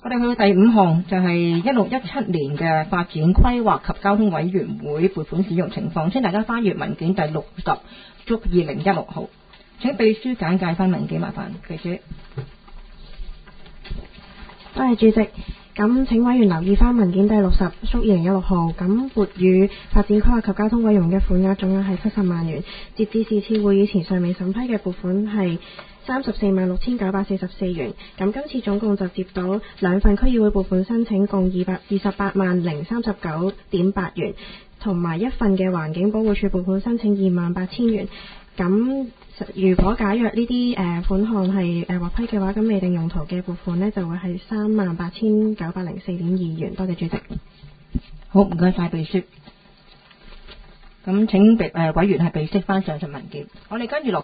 我哋去到第5項，就係1617年嘅發展規劃及交通委員會撥款使用情況，請大家翻閱文件第60，足2016號。請秘書簡介翻文件，麻煩記者。 多謝主席。咁請委員留意翻文件第60，屬2016號。咁撥予發展規劃及交通委員會嘅款額總額係70萬元，截至是次會議前尚未審批嘅撥款係346944元。咁今次總共就接到2份區議會撥款申請，共228萬039.8元，同埋1份嘅環境保護署撥款申請28000元。咁如果假若呢啲款項係獲批嘅話，咁未定用途嘅撥款呢就會係38904.2元。多謝主席。 好，唔該晒秘書。咁請委員係備悉翻上述文件。我哋跟住落